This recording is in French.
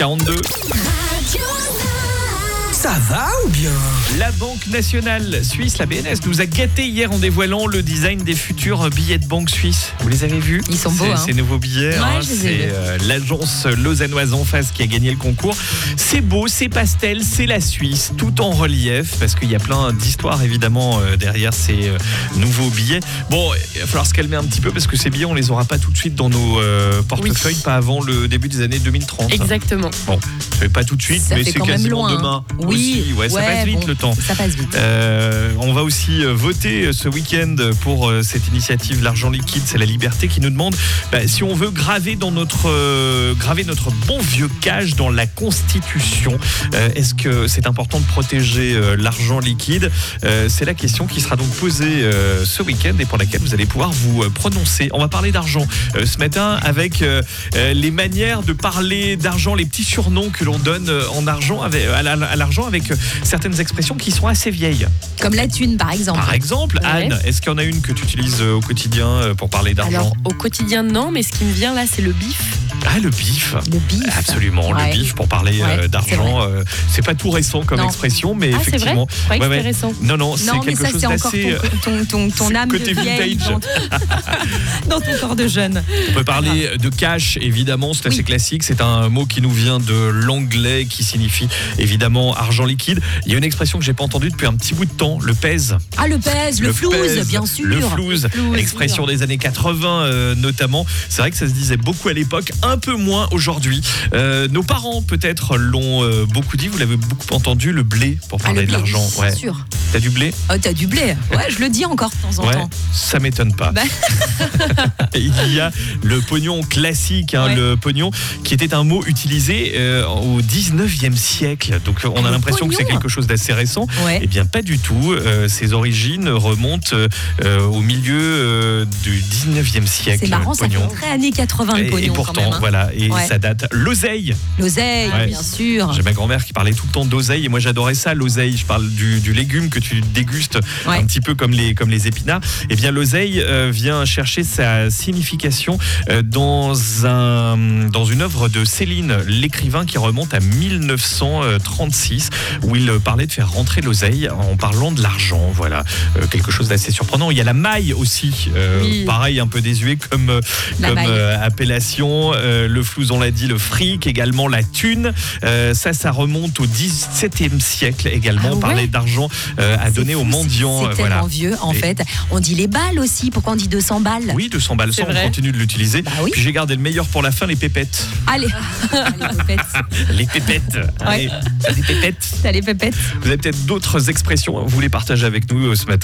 42. Ça va ou bien? La Banque nationale suisse, la BNS, nous a gâtés hier en dévoilant le design des futurs billets de banque suisse. Vous les avez vus? Ils sont beaux, Ces nouveaux billets. Ouais, je les ai c'est l'agence lausannoise en face qui a gagné le concours. C'est beau, c'est pastel, c'est la Suisse, tout en relief, parce qu'il y a plein d'histoires évidemment derrière ces nouveaux billets. Bon, il va falloir se calmer un petit peu parce que ces billets, on les aura pas tout de suite dans nos portefeuilles, pas avant le début des années 2030. Exactement. Bon, pas tout de suite, Ça mais fait c'est quand même quasiment loin, demain. Oui, Aussi. Ouais, ça passe vite le temps. Ça passe vite. On va aussi voter ce week-end pour cette initiative L'argent liquide, c'est la liberté, qui nous demande si on veut graver notre bon vieux cash dans la Constitution. Est-ce que c'est important de protéger l'argent liquide? C'est la question qui sera donc posée ce week-end et pour laquelle vous allez pouvoir vous prononcer. On va parler d'argent ce matin avec les manières de parler d'argent, les petits surnoms que l'on donne en argent à l'argent avec certaines expressions qui sont assez vieilles. Comme la thune, par exemple. Par exemple, Ouais. Anne, est-ce qu'il y en a une que tu utilises au quotidien pour parler d'argent? Alors, au quotidien, non, mais ce qui me vient là, c'est le bif. Ah, le bif. Le bif. Absolument, Ouais. le bif pour parler Ouais, d'argent. C'est pas tout récent comme Non. expression, mais Ah, c'est vrai? effectivement. Je croyais que c'était récent. Non, c'est Non, mais quelque ça, chose c'est encore d'assez. ton c'est âme de côté vieille vintage. dans ton corps de jeune. On peut parler de cash, évidemment, c'est assez Oui. classique. C'est un mot qui nous vient de l'anglais, qui signifie évidemment argent liquide. Il y a une expression que j'ai pas entendue depuis un petit bout de temps, le pèse. Ah, le pèse, le flouze, pèse, bien sûr. Le flouze, flouze, expression des années 80 notamment. C'est vrai que ça se disait beaucoup à l'époque, un peu moins aujourd'hui. Nos parents peut-être l'ont beaucoup dit, vous l'avez beaucoup entendu, le blé pour Ah, parler le de blé, l'argent. bien Ouais. sûr. T'as du blé? Oh, t'as du blé. Ouais, je le dis encore de temps en Ouais, temps. ça m'étonne pas. Bah. Il y a le pognon classique, Ouais. le pognon qui était un mot utilisé au 19e siècle. Donc on a Le l'impression que c'est pognon. quelque chose d'assez récent. Ouais. Eh bien pas du tout. Ses origines remontent au milieu du 19e siècle. C'est marrant, le ça fait pognon. très années 80 le pognon Et pourtant, quand même. Hein. voilà, et Ouais. ça date. L'oseille. L'oseille, Ouais. bien sûr. J'ai ma grand-mère qui parlait tout le temps d'oseille et moi j'adorais ça, l'oseille. Je parle du légume que tu dégustes Ouais. un petit peu comme les épinards. Eh bien l'oseille vient chercher sa signification dans une œuvre de Céline, l'écrivain, qui remonte à 1936 où il parlait de faire rentrer l'oseille en parlant de l'argent. Voilà, quelque chose d'assez surprenant. Il y a la maille aussi, Oui. pareil, un peu désuet comme maille. appellation. Le flouze, on l'a dit, le fric, également la thune. Ça remonte au 17e siècle également. Ah On parlait ouais. d'argent à C'est donner aux fou, mendiants. C'est tellement vieux, en Et- fait. On dit les balles aussi. Pourquoi on dit 200 balles? Oui, 200 balles, ça, C'est on vrai. continue de l'utiliser. Bah oui. Puis j'ai gardé le meilleur pour la fin, les pépettes. Allez, les pépettes. Les pépettes. Allez, les pépettes. T'as les pépettes. Vous avez peut-être d'autres expressions, vous les partagez avec nous ce matin.